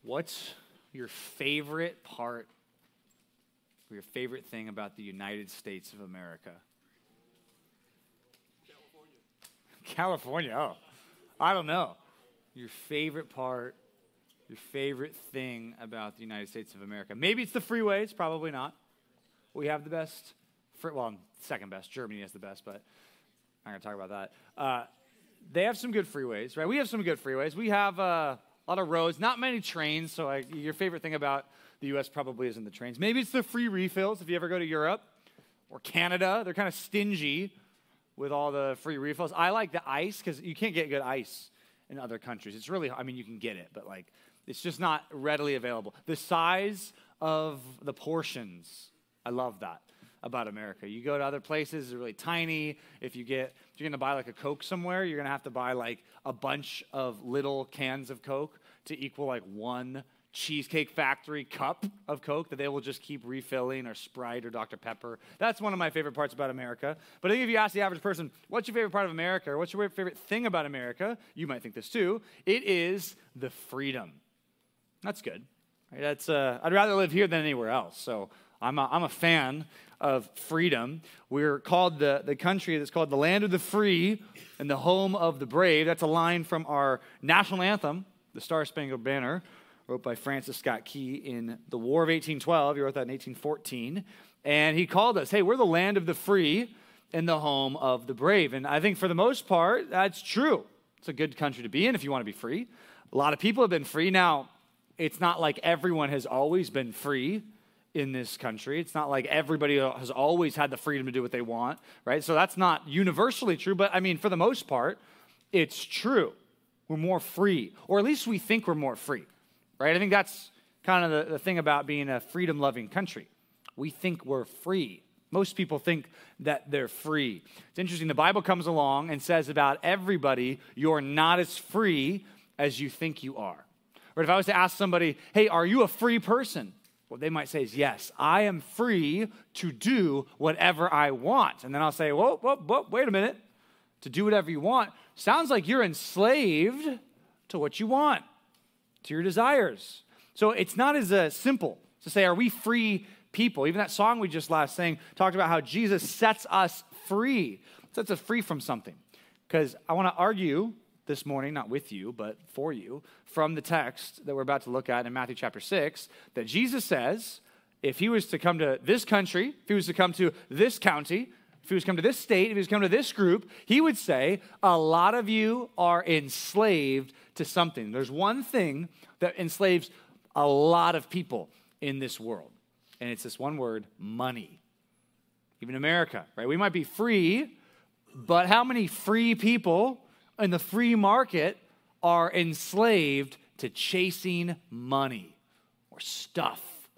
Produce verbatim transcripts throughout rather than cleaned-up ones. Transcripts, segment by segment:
What's your favorite part or your favorite thing about the United States of America? California. California, oh. I don't know. Your favorite part, your favorite thing about the United States of America. Maybe it's the freeways, probably not. We have the best, free, well, second best. Germany has the best, but I'm not going to talk about that. Uh, they have some good freeways, right? We have some good freeways. We have uh, a lot of roads, not many trains, so I, your favorite thing about the U S probably isn't the trains. Maybe it's the free refills if you ever go to Europe or Canada. They're kind of stingy with all the free refills. I like the ice because you can't get good ice in other countries. It's really, I mean, you can get it, but like, it's just not readily available. The size of the portions, I love that about America. You go to other places, they're really tiny. If you get, if you're gonna buy like a Coke somewhere, you're gonna have to buy like a bunch of little cans of Coke to equal like one Cheesecake Factory cup of Coke that they will just keep refilling, or Sprite or Doctor Pepper. That's one of my favorite parts about America. But I think if you ask the average person, what's your favorite part of America, or what's your favorite thing about America, you might think this too, it is the freedom. That's good. Right? That's uh, I'd rather live here than anywhere else. So I'm a, I'm a fan of freedom. We're called the, the country that's called the land of the free and the home of the brave. That's a line from our national anthem, the Star-Spangled Banner, wrote by Francis Scott Key in the War of eighteen twelve. He wrote that in eighteen fourteen. And he called us, hey, we're the land of the free and the home of the brave. And I think for the most part, that's true. It's a good country to be in if you want to be free. A lot of people have been free. Now, it's not like everyone has always been free in this country. It's not like everybody has always had the freedom to do what they want, right? So that's not universally true. But I mean, for the most part, it's true. We're more free, or at least we think we're more free. Right? I think that's kind of the, the thing about being a freedom-loving country. We think we're free. Most people think that they're free. It's interesting. The Bible comes along and says about everybody, you're not as free as you think you are. Or if I was to ask somebody, hey, are you a free person? What they might say is, yes, I am free to do whatever I want. And then I'll say, whoa, whoa, whoa, wait a minute. To do whatever you want sounds like you're enslaved to what you want, to your desires. So it's not as uh, simple to say, are we free people? Even that song we just last sang talked about how Jesus sets us free, sets us free from something. Because I want to argue this morning, not with you, but for you, from the text that we're about to look at in Matthew chapter six, that Jesus says, if he was to come to this country, if he was to come to this county, if he was to come to this state, if he was to come to this group, he would say, a lot of you are enslaved to something. There's one thing that enslaves a lot of people in this world, and it's this one word, money. Even America, right? We might be free, but how many free people in the free market are enslaved to chasing money or stuff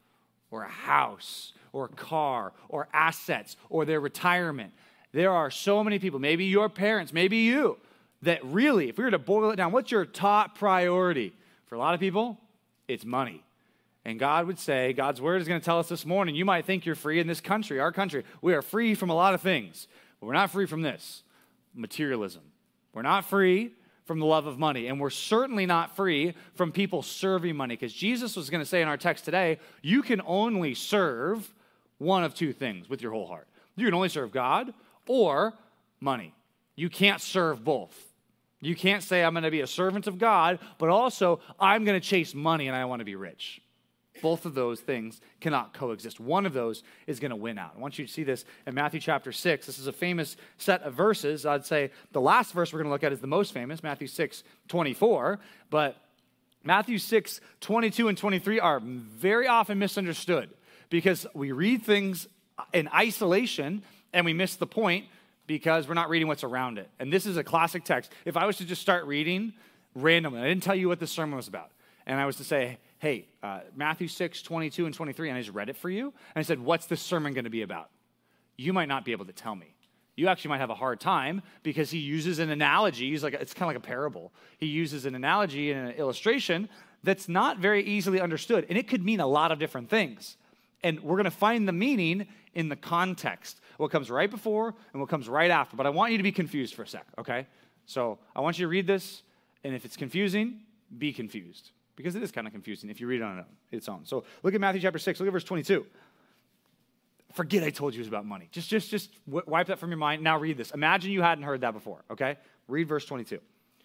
or a house or a car or assets or their retirement? There are so many people, maybe your parents, maybe you, that really, if we were to boil it down, what's your top priority? For a lot of people, it's money. And God would say, God's word is going to tell us this morning, you might think you're free in this country, our country. We are free from a lot of things, but we're not free from this, materialism. We're not free from the love of money, and we're certainly not free from people serving money, because Jesus was going to say in our text today, you can only serve one of two things with your whole heart. You can only serve God or money. You can't serve both. You can't say, I'm going to be a servant of God, but also I'm going to chase money and I want to be rich. Both of those things cannot coexist. One of those is going to win out. I want you to see this in Matthew chapter six. This is a famous set of verses. I'd say the last verse we're going to look at is the most famous, Matthew six twenty-four. But Matthew six twenty-two and twenty-three are very often misunderstood because we read things in isolation and we miss the point because we're not reading what's around it. And this is a classic text. If I was to just start reading randomly, I didn't tell you what the sermon was about, and I was to say, hey, uh, Matthew six, twenty-two and twenty-three, and I just read it for you, and I said, what's this sermon going to be about? You might not be able to tell me. You actually might have a hard time because he uses an analogy. He's like, it's kind of like a parable. He uses an analogy and an illustration that's not very easily understood, and it could mean a lot of different things. And we're going to find the meaning in the context, what comes right before and what comes right after. But I want you to be confused for a sec, okay? So I want you to read this, and if it's confusing, be confused. because it is kind of confusing if you read it on its own. So look at Matthew chapter six. Look at verse twenty-two. Forget I told you it was about money. Just, just, just wipe that from your mind. Now read this. Imagine you hadn't heard that before, okay? Read verse twenty-two.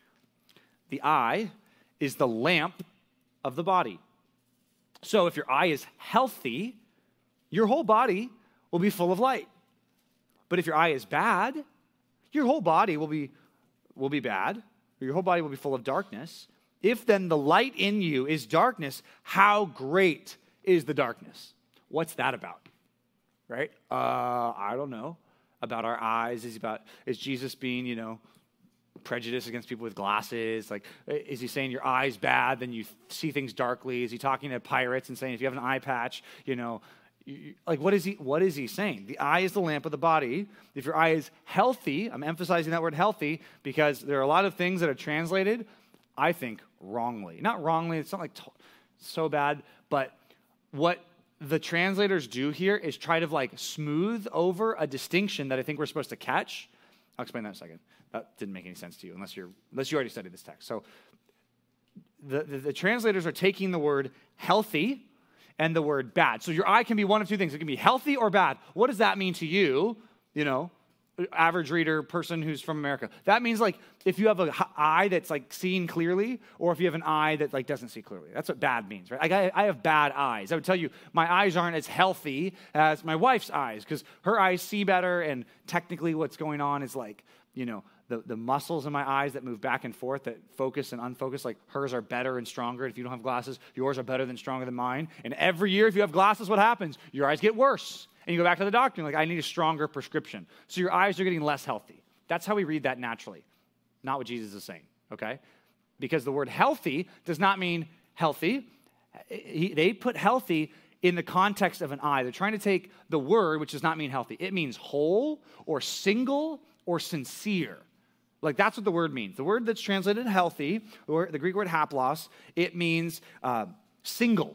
The eye is the lamp of the body. So if your eye is healthy, your whole body will be full of light. But if your eye is bad, your whole body will be, will be bad. Your whole body will be full of darkness. If then the light in you is darkness, how great is the darkness? What's that about? Right? Uh, I don't know. About our eyes. Is about is Jesus being, you know, prejudiced against people with glasses? Like, is he saying your eye's bad, then you see things darkly? Is he talking to pirates and saying if you have an eye patch, you know, you, like what is he what is he saying? The eye is the lamp of the body. If your eye is healthy, I'm emphasizing that word healthy because there are a lot of things that are translated, I think, wrongly. Not wrongly, it's not like to- so bad, but what the translators do here is try to like smooth over a distinction that I think we're supposed to catch. I'll explain that in a second. That didn't make any sense to you unless you're unless you already studied this text. So the, the, the translators are taking the word healthy and the word bad. So your eye can be one of two things. It can be healthy or bad. What does that mean to you? You know, average reader, person who's from America. That means like if you have an eye that's like seeing clearly, or if you have an eye that like doesn't see clearly. That's what bad means, right? Like I, I have bad eyes. I would tell you my eyes aren't as healthy as my wife's eyes because her eyes see better, and technically what's going on is like, you know, the, the muscles in my eyes that move back and forth, that focus and unfocus, like hers are better and stronger. If you don't have glasses, yours are better than stronger than mine. And every year if you have glasses, what happens? Your eyes get worse. And you go back to the doctor, and like, I need a stronger prescription. So your eyes are getting less healthy. That's how we read that naturally. Not what Jesus is saying, okay? Because the word healthy does not mean healthy. He, they put healthy in the context of an eye. They're trying to take the word, which does not mean healthy. It means whole or single or sincere. Like that's what the word means. The word that's translated healthy, or the Greek word haplos, it means uh, single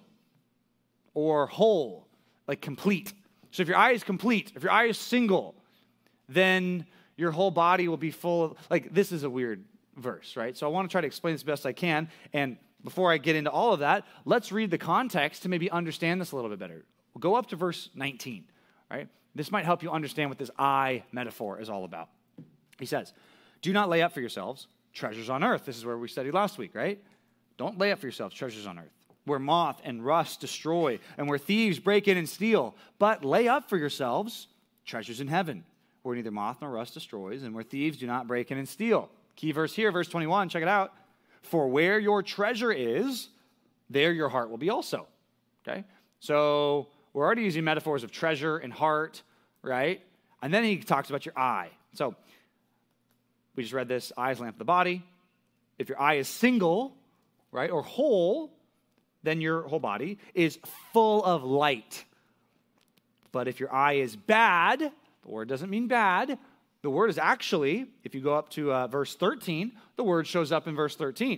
or whole, like complete. So if your eye is complete, if your eye is single, then your whole body will be full of, like, this is a weird verse, right? So I want to try to explain this best I can. And before I get into all of that, let's read the context to maybe understand this a little bit better. We'll go up to verse nineteen, right? This might help you understand what this eye metaphor is all about. He says, do not lay up for yourselves treasures on earth. This is where we studied last week, right? Don't lay up for yourselves treasures on earth, where moth and rust destroy, and where thieves break in and steal. But lay up for yourselves treasures in heaven, where neither moth nor rust destroys, and where thieves do not break in and steal. Key verse here, verse twenty-one, check it out. For where your treasure is, there your heart will be also. Okay? So we're already using metaphors of treasure and heart, right? And then he talks about your eye. So we just read this, eye is lamp of the body. If your eye is single, right, or whole, then your whole body is full of light. But if your eye is bad, the word doesn't mean bad. The word is actually, if you go up to uh, verse thirteen, the word shows up in verse thirteen.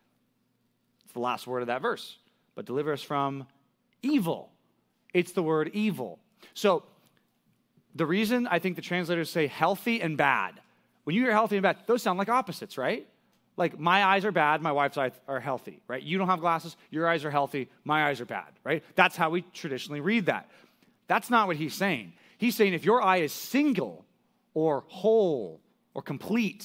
It's the last word of that verse. But deliver us from evil. It's the word evil. So the reason I think the translators say healthy and bad, when you hear healthy and bad, those sound like opposites, right? Like my eyes are bad, my wife's eyes are healthy, right? You don't have glasses, your eyes are healthy, my eyes are bad, right? That's how we traditionally read that. That's not what he's saying. He's saying if your eye is single or whole or complete,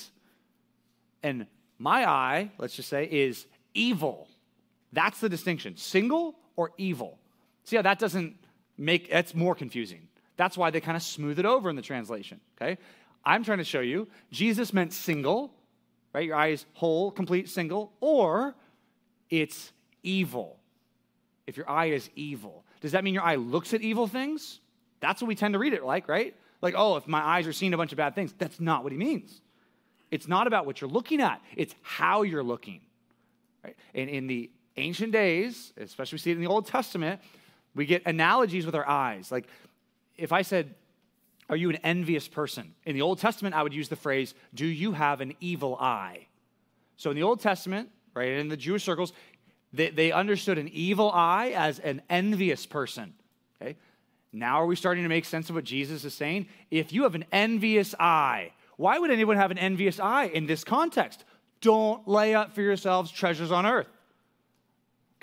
and my eye, let's just say, is evil. That's the distinction. Single or evil. See how that doesn't make, that's more confusing. That's why they kind of smooth it over in the translation, okay? I'm trying to show you, Jesus meant single, right? Your eye is whole, complete, single, or it's evil. If your eye is evil. Does that mean your eye looks at evil things? That's what we tend to read it like, right? Like, oh, if my eyes are seeing a bunch of bad things. That's not what he means. It's not about what you're looking at. It's how you're looking, right? And in the ancient days, especially we see it in the Old Testament, we get analogies with our eyes. Like, if I said, are you an envious person? In the Old Testament, I would use the phrase, do you have an evil eye? So in the Old Testament, right, in the Jewish circles, they, they understood an evil eye as an envious person, okay? Now are we starting to make sense of what Jesus is saying? If you have an envious eye, why would anyone have an envious eye in this context? Don't lay up for yourselves treasures on earth.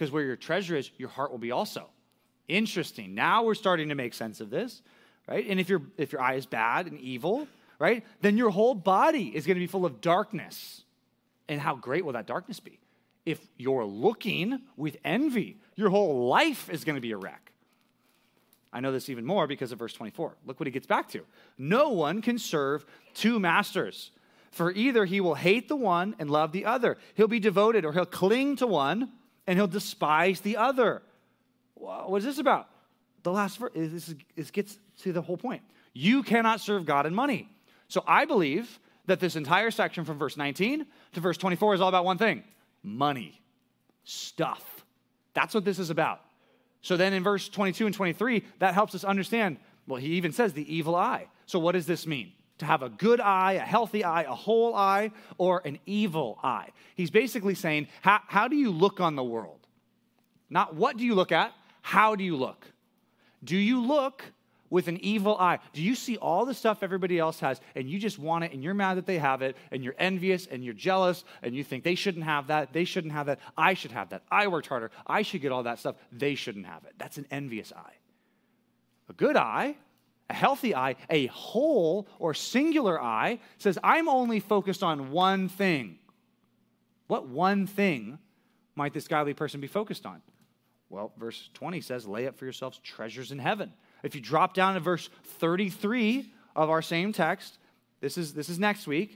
because where your treasure is, your heart will be also. Interesting. Now we're starting to make sense of this, right? And if your if your eye is bad and evil, right, then your whole body is going to be full of darkness. And how great will that darkness be? If you're looking with envy, your whole life is going to be a wreck. I know this even more because of verse twenty-four. Look what he gets back to. No one can serve two masters, for either he will hate the one and love the other. He'll be devoted, or he'll cling to one and he'll despise the other. What is this about? The last verse, this, this gets to the whole point. You cannot serve God and money. So I believe that this entire section from verse nineteen to verse twenty-four is all about one thing: money, stuff. That's what this is about. So then in verse twenty-two and twenty-three, that helps us understand, well, he even says the evil eye. So what does this mean? To have a good eye, a healthy eye, a whole eye, or an evil eye? He's basically saying, how, how do you look on the world? Not what do you look at, how do you look? Do you look with an evil eye? Do you see all the stuff everybody else has and you just want it and you're mad that they have it and you're envious and you're jealous and you think they shouldn't have that, they shouldn't have that, I should have that, I worked harder, I should get all that stuff, they shouldn't have it. That's an envious eye. A good eye, a healthy eye, a whole or singular eye says, I'm only focused on one thing. What one thing might this godly person be focused on? Well, verse twenty says, lay up for yourselves treasures in heaven. If you drop down to verse thirty-three of our same text, this is, this is next week.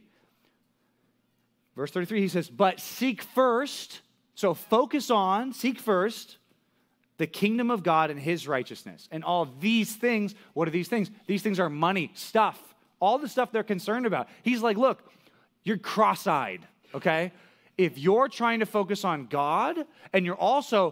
Verse thirty-three, he says, but seek first, so focus on, seek first, the kingdom of God and his righteousness. And all these things, what are these things? These things are money, stuff, all the stuff they're concerned about. He's like, look, you're cross-eyed, okay? If you're trying to focus on God and you're also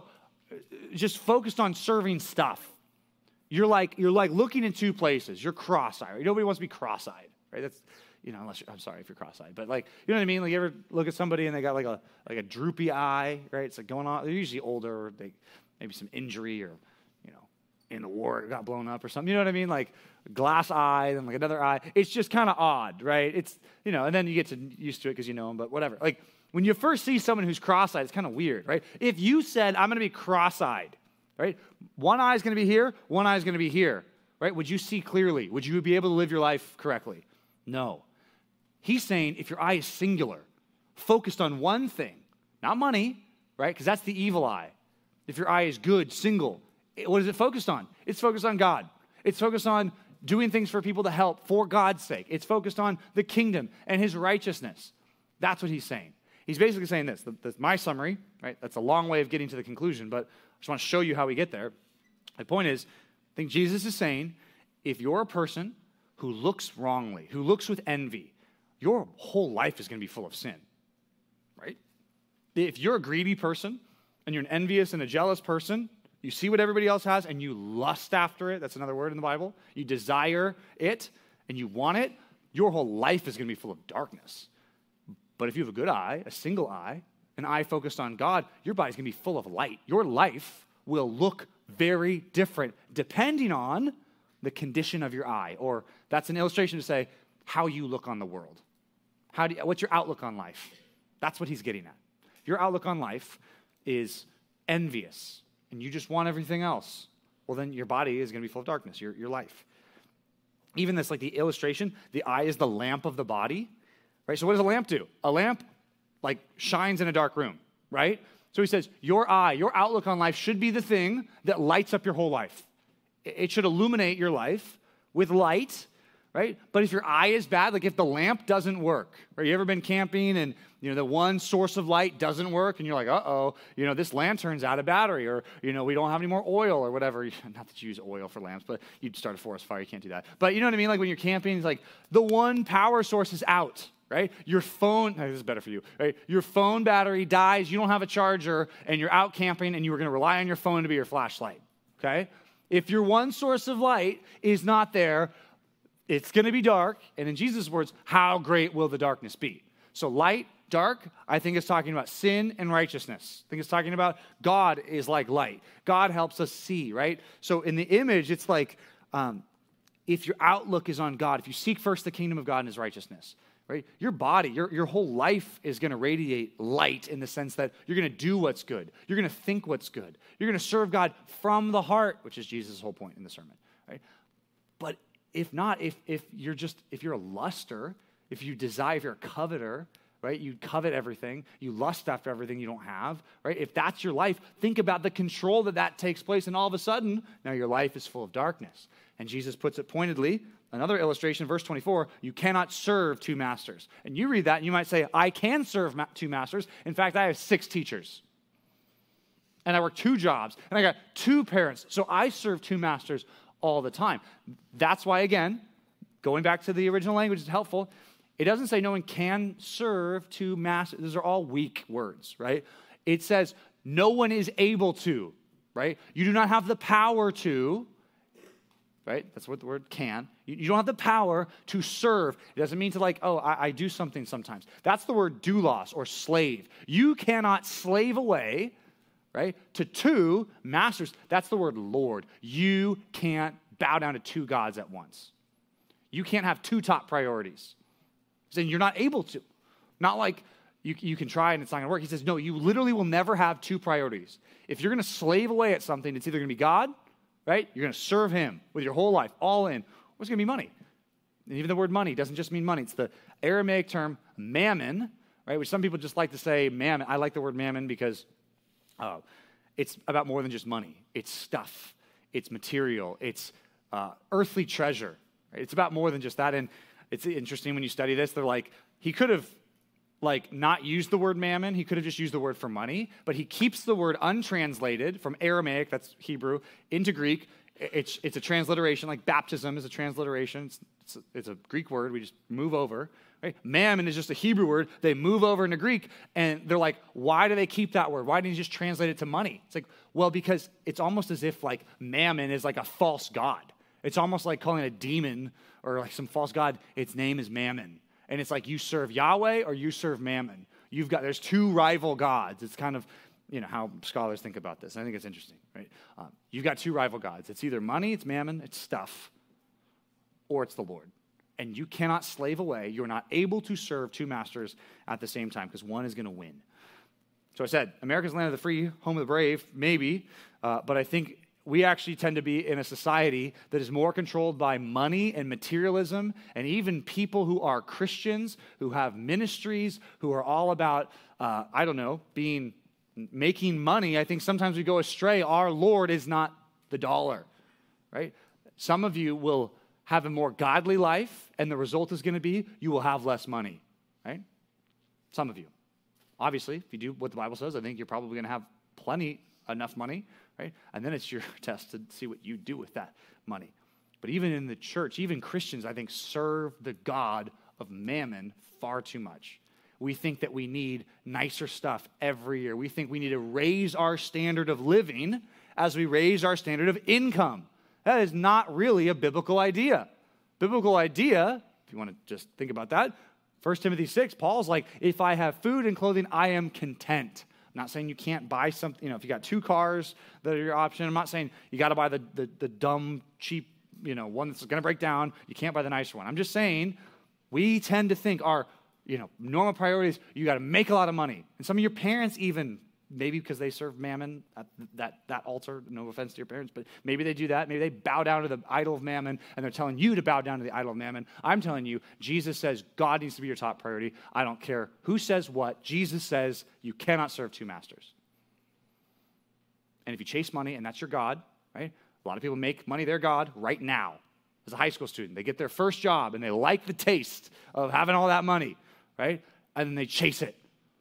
just focused on serving stuff, you're like you're like looking in two places. You're cross-eyed. Nobody wants to be cross-eyed, right? That's, you know, unless you're, I'm sorry if you're cross-eyed, but like, you know what I mean? Like, you ever look at somebody and they got like a like a droopy eye, right? It's like going on. They're usually older. Or they maybe some injury, or you know, in the war it got blown up or something. You know what I mean? Like glass eye and like another eye. It's just kind of odd, right? It's, you know, and then you get to used to it because you know them. But whatever. Like when you first see someone who's cross-eyed, it's kind of weird, right? If you said, I'm going to be cross-eyed, right? One eye is going to be here, one eye is going to be here, right? Would you see clearly? Would you be able to live your life correctly? No. He's saying if your eye is singular, focused on one thing, not money, right? Because that's the evil eye. If your eye is good, single, what is it focused on? It's focused on God. It's focused on doing things for people to help for God's sake. It's focused on the kingdom and his righteousness. That's what he's saying. He's basically saying this. That's my summary, right? That's a long way of getting to the conclusion, but I just want to show you how we get there. The point is, I think Jesus is saying, if you're a person who looks wrongly, who looks with envy, your whole life is going to be full of sin, right? If you're a greedy person and you're an envious and a jealous person, you see what everybody else has and you lust after it, that's another word in the Bible, you desire it and you want it, your whole life is going to be full of darkness. But if you have a good eye, a single eye, an eye focused on God, your body's going to be full of light. Your life will look very different depending on the condition of your eye. Or that's an illustration to say how you look on the world. How do you, what's your outlook on life? That's what he's getting at. If your outlook on life is envious and you just want everything else, well, then your body is going to be full of darkness, your, your life. Even this, like the illustration, the eye is the lamp of the body. Right? So what does a lamp do? A lamp, like, shines in a dark room, right? So he says, your eye, your outlook on life should be the thing that lights up your whole life. It should illuminate your life with light, right? But if your eye is bad, like if the lamp doesn't work, right? You ever been camping and, you know, the one source of light doesn't work and you're like, uh-oh, you know, this lantern's out of battery, or, you know, we don't have any more oil or whatever. Not that you use oil for lamps, but you'd start a forest fire. You can't do that. But you know what I mean? Like when you're camping, it's like the one power source is out. Right? Your phone, this is better for you, right? Your phone battery dies, you don't have a charger, and you're out camping, and you were going to rely on your phone to be your flashlight, okay? If your one source of light is not there, it's going to be dark, and in Jesus' words, how great will the darkness be? So light, dark, I think it's talking about sin and righteousness. I think it's talking about God is like light. God helps us see, right? So in the image, it's like um, if your outlook is on God, if you seek first the kingdom of God and his righteousness, right? Your body, your, your whole life is going to radiate light in the sense that you're going to do what's good. You're going to think what's good. You're going to serve God from the heart, which is Jesus' whole point in the sermon, right? But if not, if if you're just, if you're a luster, if you desire, if you're a coveter, right? You covet everything. You lust after everything you don't have, right? If that's your life, think about the control that that takes place. And all of a sudden, now your life is full of darkness. And Jesus puts it pointedly, another illustration, verse twenty-four, you cannot serve two masters. And you read that and you might say, I can serve ma- two masters. In fact, I have six teachers. And I work two jobs. And I got two parents. So I serve two masters all the time. That's why, again, going back to the original language is helpful. It doesn't say no one can serve two masters. Those are all weak words, right? It says no one is able to, right? You do not have the power to, right? That's what the word can. You, you don't have the power to serve. It doesn't mean to like, oh, I, I do something sometimes. That's the word doulos or slave. You cannot slave away, right, to two masters. That's the word Lord. You can't bow down to two gods at once. You can't have two top priorities. Saying you're not able to. Not like you, you can try and it's not going to work. He says, no, you literally will never have two priorities. If you're going to slave away at something, it's either going to be God, right? You're going to serve him with your whole life, all in. Or it's going to be money. And even the word money doesn't just mean money. It's the Aramaic term mammon, right? Which some people just like to say mammon. I like the word mammon because uh, it's about more than just money. It's stuff. It's material. It's uh, earthly treasure. Right? It's about more than just that. And it's interesting when you study this, they're like, he could have like not used the word mammon. He could have just used the word for money, but he keeps the word untranslated from Aramaic, that's Hebrew, into Greek. It's, it's a transliteration, like baptism is a transliteration. It's, it's, a, it's a Greek word. We just move over. Right? Mammon is just a Hebrew word. They move over into Greek, and they're like, why do they keep that word? Why didn't he just translate it to money? It's like, well, because it's almost as if like mammon is like a false god. It's almost like calling a demon or like some false god, its name is Mammon. And it's like you serve Yahweh or you serve Mammon. You've got, there's two rival gods. It's kind of, you know, how scholars think about this. I think it's interesting, right? Um, you've got two rival gods. It's either money, it's Mammon, it's stuff, or it's the Lord. And you cannot slave away. You're not able to serve two masters at the same time because one is going to win. So I said, America's land of the free, home of the brave, maybe, uh, but I think we actually tend to be in a society that is more controlled by money and materialism, and even people who are Christians, who have ministries, who are all about, uh, I don't know, being, making money. I think sometimes we go astray. Our Lord is not the dollar, right? Some of you will have a more godly life, and the result is going to be you will have less money, right? Some of you. Obviously, if you do what the Bible says, I think you're probably going to have plenty, enough money, right? And then it's your test to see what you do with that money. But even in the church, even Christians, I think, serve the God of mammon far too much. We think that we need nicer stuff every year. We think we need to raise our standard of living as we raise our standard of income. That is not really a biblical idea. Biblical idea, if you want to just think about that, First Timothy six, Paul's like, if I have food and clothing, I am content. I'm not saying you can't buy something, you know, if you got two cars that are your option. I'm not saying you got to buy the, the, the dumb, cheap, you know, one that's going to break down. You can't buy the nicer one. I'm just saying we tend to think our, you know, normal priorities, you got to make a lot of money. And some of your parents even, maybe because they serve mammon at that, that altar, no offense to your parents, but maybe they do that. Maybe they bow down to the idol of mammon, and they're telling you to bow down to the idol of mammon. I'm telling you, Jesus says God needs to be your top priority. I don't care who says what. Jesus says you cannot serve two masters. And if you chase money, and that's your God, right? A lot of people make money their God right now. As a high school student, they get their first job, and they like the taste of having all that money, right? And then they chase it.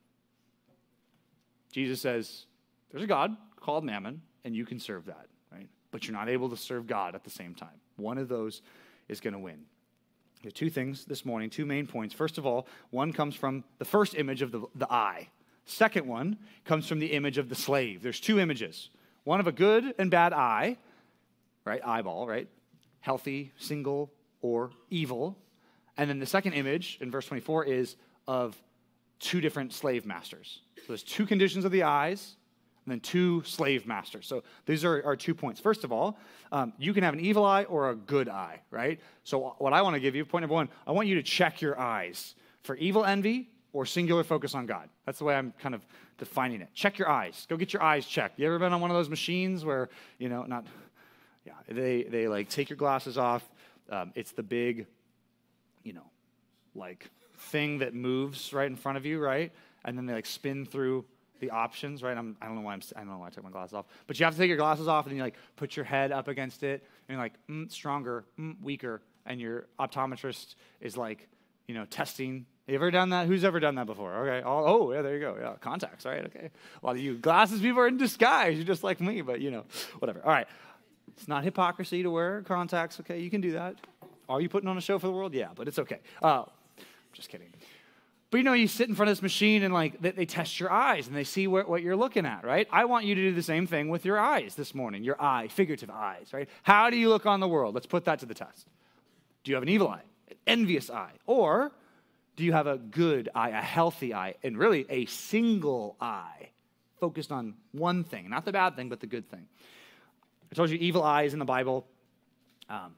Jesus says, there's a God called Mammon, and you can serve that, right? But you're not able to serve God at the same time. One of those is going to win. There are two things this morning, two main points. First of all, one comes from the first image of the, the eye. Second one comes from the image of the slave. There's two images. One of a good and bad eye, right? Eyeball, right? Healthy, single, or evil. And then the second image in verse twenty-four is of two different slave masters. So there's two conditions of the eyes, and then two slave masters. So these are our two points. First of all, um, you can have an evil eye or a good eye, right? So what I want to give you, point number one, I want you to check your eyes. for evil envy or singular focus on God. That's the way I'm kind of defining it. Check your eyes. Go get your eyes checked. You ever been on one of those machines where, you know, not, yeah, they, they like take your glasses off. Um, it's the big, you know, like thing that moves right in front of you, right? And then they like spin through the options, right? I'm, I don't know why I'm, I don't know why I took my glasses off, but you have to take your glasses off and then you like put your head up against it and you're like, mm, stronger, mm, weaker. And your optometrist is like, you know, testing. You ever done that? Who's ever done that before? Okay. Oh, oh, yeah, there you go. Yeah, contacts, right? Okay. A lot of you glasses people are in disguise. You're just like me, but you know, whatever. All right. It's not hypocrisy to wear contacts. Okay, you can do that. Are you putting on a show for the world? Yeah, but it's okay. Uh, just kidding. But, you know, you sit in front of this machine and, like, they, they test your eyes and they see what, what you're looking at, right? I want you to do the same thing with your eyes this morning, your eye, figurative eyes, right? How do you look on the world? Let's put that to the test. Do you have an evil eye, an envious eye? Or do you have a good eye, a healthy eye, and really a single eye focused on one thing? Not the bad thing, but the good thing. I told you evil eyes in the Bible. Um,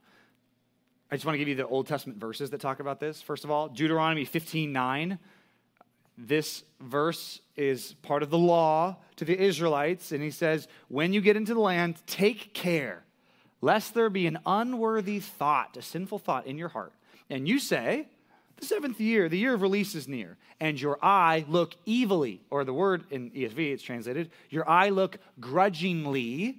I just want to give you the Old Testament verses that talk about this. First of all, Deuteronomy fifteen nine. This verse is part of the law to the Israelites, and he says, when you get into the land, take care, lest there be an unworthy thought, a sinful thought in your heart. And you say, the seventh year, the year of release is near, and your eye look evilly, or the word in E S V, it's translated, your eye look grudgingly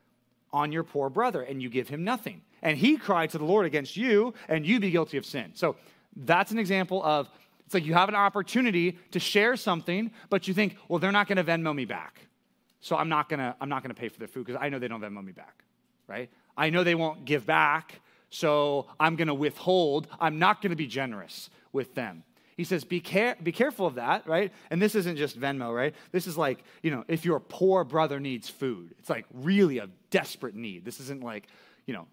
on your poor brother, and you give him nothing. And he cried to the Lord against you, and you be guilty of sin. So that's an example of, it's like you have an opportunity to share something, but you think, well, they're not going to Venmo me back. So I'm not going to I'm not going to pay for their food because I know they don't Venmo me back, right? I know they won't give back, so I'm going to withhold. I'm not going to be generous with them. He says, be, care- be careful of that, right? And this isn't just Venmo, right? This is like, you know, if your poor brother needs food, it's like really a desperate need. This isn't like, you know,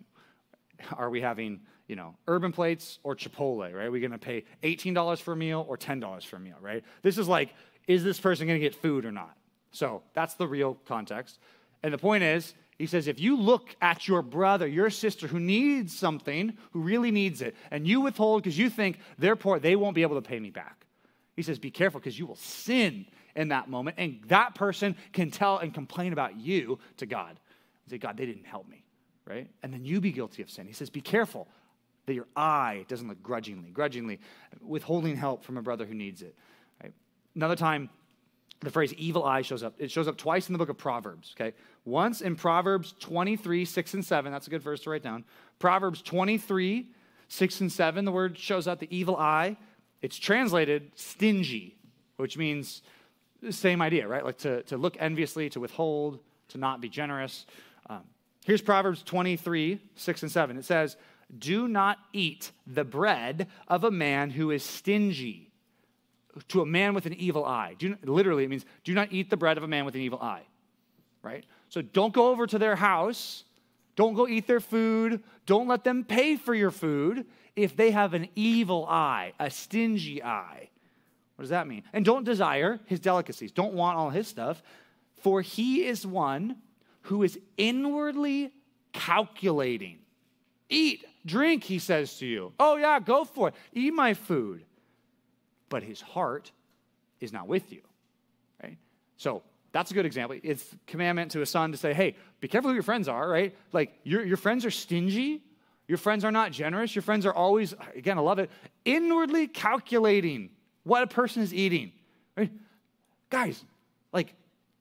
are we having, you know, Urban Plates or Chipotle, right? Are we going to pay eighteen dollars for a meal or ten dollars for a meal, right? This is like, is this person going to get food or not? So that's the real context. And the point is, he says, if you look at your brother, your sister who needs something, who really needs it, and you withhold because you think they're poor, they won't be able to pay me back. He says, be careful because you will sin in that moment, and that person can tell and complain about you to God. And say, God, they didn't help me, right? And then you be guilty of sin. He says, be careful that your eye doesn't look grudgingly, grudgingly, withholding help from a brother who needs it, right? Another time, the phrase evil eye shows up. It shows up twice in the book of Proverbs, okay? Once in Proverbs twenty-three, six and seven. That's a good verse to write down. Proverbs twenty-three, six and seven, the word shows up, the evil eye. It's translated stingy, which means the same idea, right? Like to, to look enviously, to withhold, to not be generous. Um, here's Proverbs twenty-three, six and seven. It says, do not eat the bread of a man who is stingy. To a man with an evil eye. Do, literally, it means do not eat the bread of a man with an evil eye, right? So don't go over to their house. Don't go eat their food. Don't let them pay for your food if they have an evil eye, a stingy eye. What does that mean? And don't desire his delicacies. Don't want all his stuff, for he is one who is inwardly calculating. Eat, drink, he says to you. Oh, yeah, go for it. Eat my food. But his heart is not with you, right? So that's a good example. It's a commandment to a son to say, hey, be careful who your friends are, right? Like your, your friends are stingy. Your friends are not generous. Your friends are always, again, I love it, inwardly calculating what a person is eating, right? Guys, like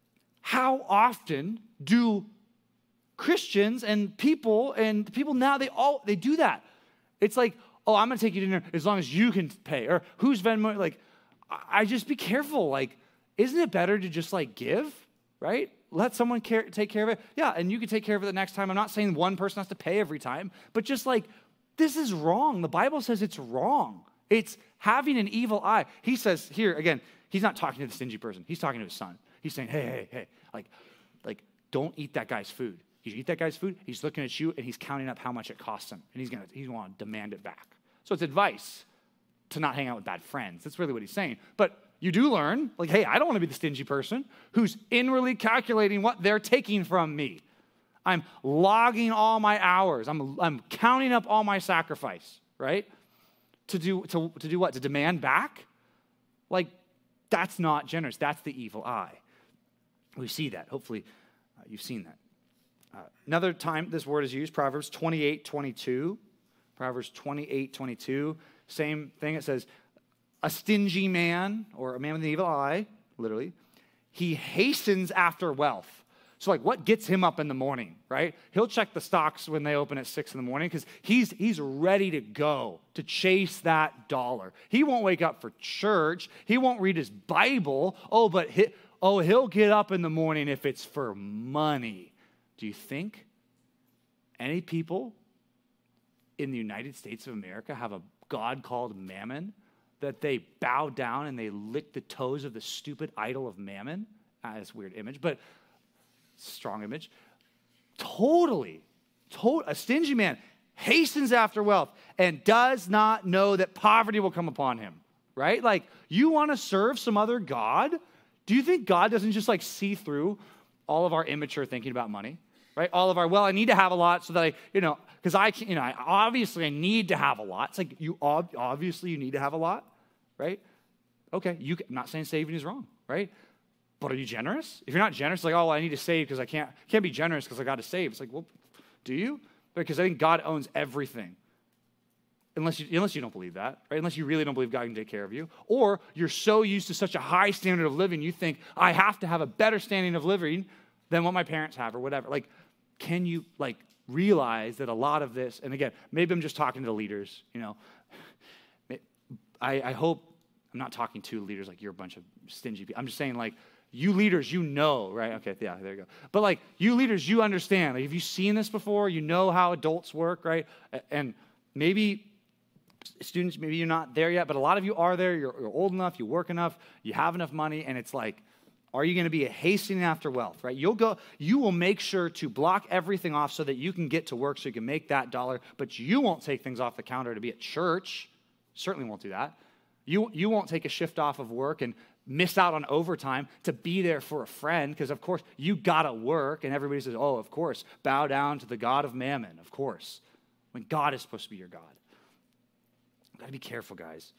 how often do Christians and people and people now, they all, they do that. It's like, oh, I'm going to take you to dinner as long as you can pay. Or who's Venmo? Like, I just be careful. Like, isn't it better to just like give, right? Let someone care, take care of it. Yeah, and you can take care of it the next time. I'm not saying one person has to pay every time, but just like, this is wrong. The Bible says it's wrong. It's having an evil eye. He says here, again, he's not talking to the stingy person. He's talking to his son. He's saying, hey, hey, hey, like, like, don't eat that guy's food. You eat that guy's food, he's looking at you, and he's counting up how much it costs him, and he's going to he's want to demand it back. So it's advice to not hang out with bad friends. That's really what he's saying. But you do learn, like, hey, I don't want to be the stingy person who's inwardly calculating what they're taking from me. I'm logging all my hours. I'm, I'm counting up all my sacrifice, right? to do, to, to do what? To demand back? Like, that's not generous. That's the evil eye. We see that. Hopefully, uh, you've seen that. Uh, another time this word is used, Proverbs twenty-eight twenty-two. Proverbs twenty-eight twenty-two. Same thing. It says, a stingy man, or a man with an evil eye, literally, he hastens after wealth. So like what gets him up in the morning, right? He'll check the stocks when they open at six in the morning because he's, he's ready to go to chase that dollar. He won't wake up for church. He won't read his Bible. Oh, but he, oh, he'll get up in the morning if it's for money. Do you think any people in the United States of America have a God called Mammon that they bow down and they lick the toes of the stupid idol of Mammon? Ah, that's a weird image, but strong image. Totally, to- a stingy man hastens after wealth and does not know that poverty will come upon him, right? Like, you want to serve some other God? Do you think God doesn't just like see through all of our immature thinking about money, right? All of our, well, I need to have a lot so that I, you know, because I can, you know, I, obviously I need to have a lot. It's like, you ob- obviously you need to have a lot, right? Okay, you, I'm not saying saving is wrong, right? But are you generous? If you're not generous, like, oh, well, I need to save because I can't can't be generous because I got to save. It's like, well, do you? Because I think God owns everything. Unless you, unless you don't believe that, right? Unless you really don't believe God can take care of you. Or you're so used to such a high standard of living, you think, I have to have a better standing of living than what my parents have or whatever. Like, can you, like, realize that a lot of this, and again, maybe I'm just talking to the leaders, you know. I, I hope I'm not talking to leaders like you're a bunch of stingy people. I'm just saying, like, you leaders, you know, right? Okay, yeah, there you go. But like, you leaders, you understand. Like, have you seen this before? You know how adults work, right? And maybe students, maybe you're not there yet, but a lot of you are there. You're, you're old enough, you work enough, you have enough money, and it's like, are you going to be a hastening after wealth, right? You'll go, you will make sure to block everything off so that you can get to work, so you can make that dollar, but you won't take things off the counter to be at church. Certainly won't do that. You, you won't take a shift off of work and miss out on overtime to be there for a friend, because of course you gotta work, and everybody says, oh, of course, bow down to the God of Mammon, of course, when God is supposed to be your God. Gotta be careful, guys.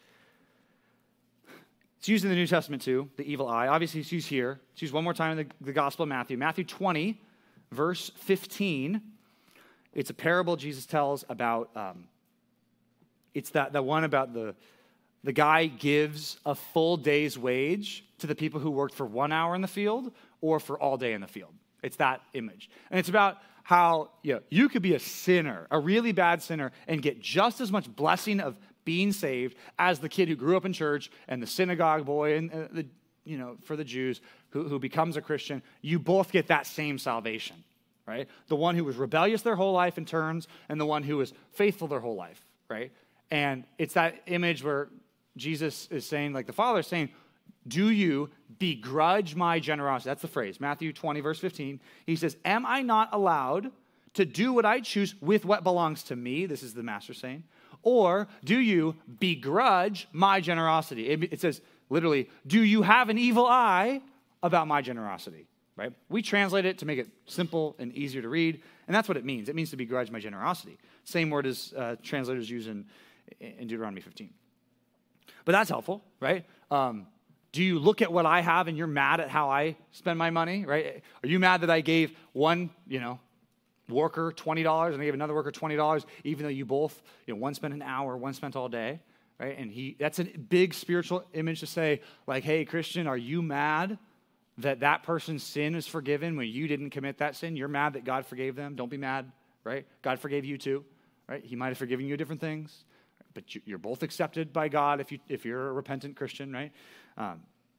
It's used in the New Testament too, the evil eye. Obviously it's used here. It's used one more time in the, the Gospel of Matthew. Matthew twenty, verse fifteen. It's a parable Jesus tells about, um, it's that, that one about the The guy gives a full day's wage to the people who worked for one hour in the field or for all day in the field. It's that image. And it's about how, you know, you could be a sinner, a really bad sinner, and get just as much blessing of being saved as the kid who grew up in church and the synagogue boy and uh, the, you know, for the Jews who, who becomes a Christian. You both get that same salvation, right? The one who was rebellious their whole life and turns, and the one who was faithful their whole life, right? And it's that image where Jesus is saying, like the Father is saying, do you begrudge my generosity? That's the phrase, Matthew twenty, verse fifteen. He says, am I not allowed to do what I choose with what belongs to me? This is the Master saying. Or do you begrudge my generosity? It, it says, literally, do you have an evil eye about my generosity? Right? We translate it to make it simple and easier to read, and that's what it means. It means to begrudge my generosity. Same word as uh, translators use in, in Deuteronomy fifteen. But that's helpful, right? Um, do you look at what I have and you're mad at how I spend my money, right? Are you mad that I gave one, you know, worker twenty dollars and I gave another worker twenty dollars, even though you both, you know, one spent an hour, one spent all day, right? And he, that's a big spiritual image to say, like, hey, Christian, are you mad that that person's sin is forgiven when you didn't commit that sin? You're mad that God forgave them. Don't be mad, right? God forgave you too, right? He might have forgiven you different things, but you're both accepted by God if, you, if you're a repentant Christian, right? Um,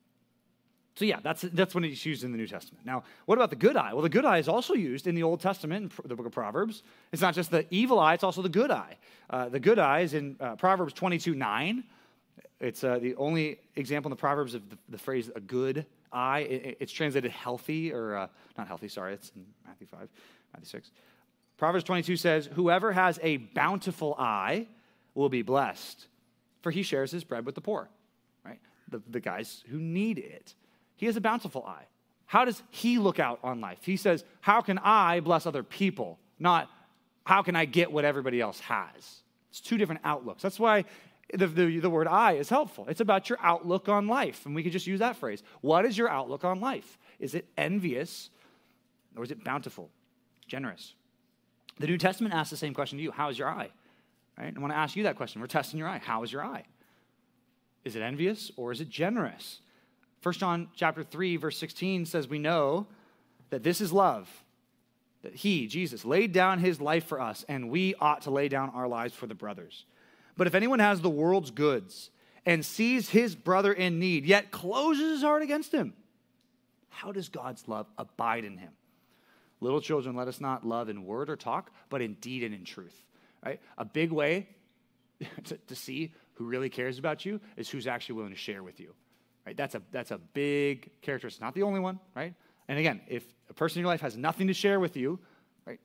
so yeah, that's, that's when it's used in the New Testament. Now, what about the good eye? Well, the good eye is also used in the Old Testament, in the book of Proverbs. It's not just the evil eye, it's also the good eye. Uh, the good eye is in uh, Proverbs twenty-two nine. It's uh, the only example in the Proverbs of the, the phrase a good eye. It, it's translated healthy, or uh, not healthy, sorry, it's in Matthew five, Matthew six. Proverbs twenty-two says, whoever has a bountiful eye will be blessed, for he shares his bread with the poor, right? The, the guys who need it. He has a bountiful eye. How does he look out on life? He says, how can I bless other people? Not, how can I get what everybody else has? It's two different outlooks. That's why the, the, the word I is helpful. It's about your outlook on life. And we could just use that phrase. What is your outlook on life? Is it envious or is it bountiful, generous? The New Testament asks the same question to you. How is your eye? Right? I want to ask you that question. We're testing your eye. How is your eye? Is it envious or is it generous? First John chapter three, verse sixteen says we know that this is love, that he, Jesus, laid down his life for us, and we ought to lay down our lives for the brothers. But if anyone has the world's goods and sees his brother in need, yet closes his heart against him, how does God's love abide in him? Little children, let us not love in word or talk, but in deed and in truth. Right? A big way to, to see who really cares about you is who's actually willing to share with you. Right? That's a that's a big characteristic. Not the only one, right? And again, if a person in your life has nothing to share with you, right,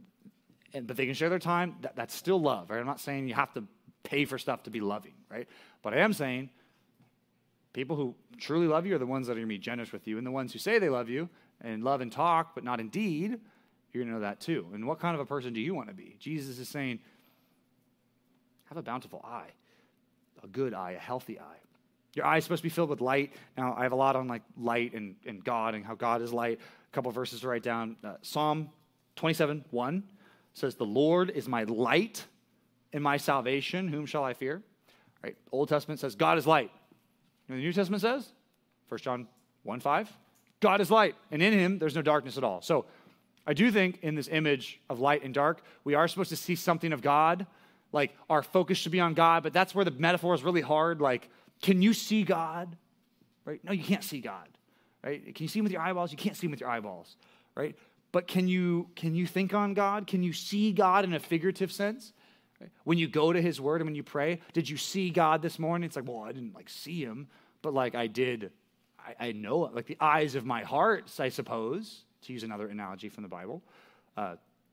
and but they can share their time, that, that's still love, right? I'm not saying you have to pay for stuff to be loving, right? But I am saying people who truly love you are the ones that are going to be generous with you, and the ones who say they love you and love and talk, but not in deed, you're going to know that too. And what kind of a person do you want to be? Jesus is saying, have a bountiful eye, a good eye, a healthy eye. Your eye is supposed to be filled with light. Now, I have a lot on like light and, and God and how God is light. A couple of verses to write down. Uh, Psalm twenty-seven, one says, the Lord is my light and my salvation. Whom shall I fear? Right? Old Testament says, God is light. You know what the New Testament says? First John one, five. God is light, and in him there's no darkness at all. So I do think in this image of light and dark, we are supposed to see something of God. Like our focus should be on God, but that's where the metaphor is really hard. Like, can you see God? Right? No, you can't see God. Right? Can you see him with your eyeballs? You can't see him with your eyeballs. Right? But can you can you think on God? Can you see God in a figurative sense? Right? When you go to his word and when you pray, did you see God this morning? It's like, well, I didn't like see him, but like I did, I, I know it. Like the eyes of my heart, I suppose, to use another analogy from the Bible. Uh,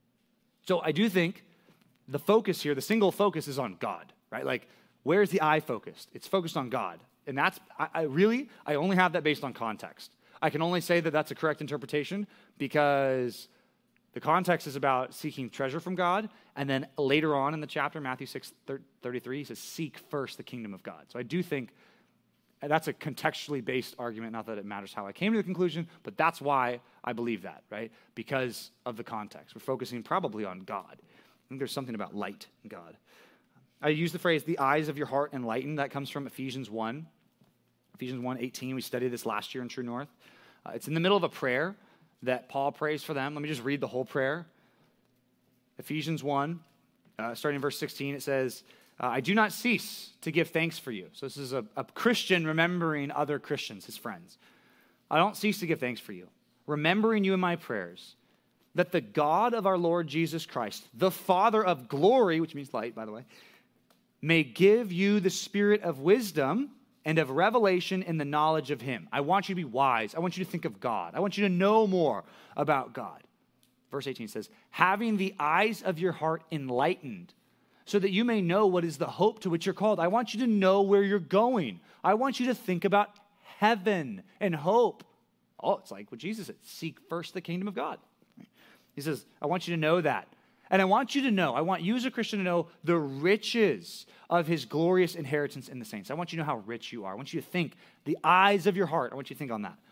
so I do think the focus here, the single focus is on God, right? Like, where's the eye focused? It's focused on God. And that's, I, I really, I only have that based on context. I can only say that that's a correct interpretation because the context is about seeking treasure from God. And then later on in the chapter, Matthew six thirty-three, he says, seek first the kingdom of God. So I do think that's a contextually based argument, not that it matters how I came to the conclusion, but that's why I believe that, right? Because of the context. We're focusing probably on God. I think there's something about light in God. I use the phrase, the eyes of your heart enlightened. That comes from Ephesians one. Ephesians one eighteen. We studied this last year in True North. Uh, it's in the middle of a prayer that Paul prays for them. Let me just read the whole prayer. Ephesians one, uh, starting in verse sixteen, it says, uh, I do not cease to give thanks for you. So this is a, a Christian remembering other Christians, his friends. I don't cease to give thanks for you, remembering you in my prayers, that the God of our Lord Jesus Christ, the Father of glory, which means light, by the way, may give you the spirit of wisdom and of revelation in the knowledge of him. I want you to be wise. I want you to think of God. I want you to know more about God. Verse eighteen says, having the eyes of your heart enlightened, so that you may know what is the hope to which you're called. I want you to know where you're going. I want you to think about heaven and hope. Oh, it's like what Jesus said, seek first the kingdom of God. He says, I want you to know that. And I want you to know, I want you as a Christian to know the riches of his glorious inheritance in the saints. I want you to know how rich you are. I want you to think the eyes of your heart. I want you to think on that.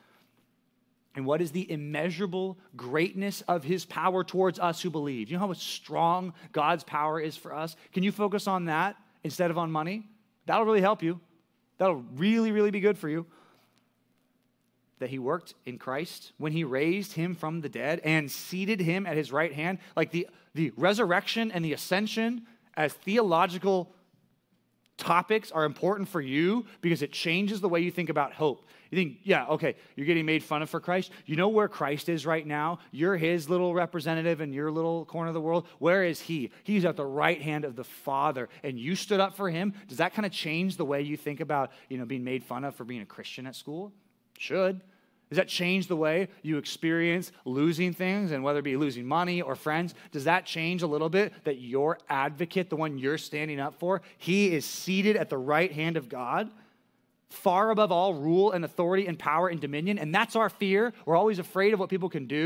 And what is the immeasurable greatness of his power towards us who believe? You know how strong God's power is for us? Can you focus on that instead of on money? That'll really help you. That'll really, really be good for you. That he worked in Christ when he raised him from the dead and seated him at his right hand. Like the, the resurrection and the ascension as theological topics are important for you because it changes the way you think about hope. You think, yeah, okay, you're getting made fun of for Christ. You know where Christ is right now? You're his little representative in your little corner of the world. Where is he? He's at the right hand of the Father, and you stood up for him. Does that kind of change the way you think about, you know, being made fun of for being a Christian at school? Should. Does that change the way you experience losing things, and whether it be losing money or friends? Does that change a little bit that your advocate, the one you're standing up for, he is seated at the right hand of God, far above all rule and authority and power and dominion? And that's our fear. We're always afraid of what people can do.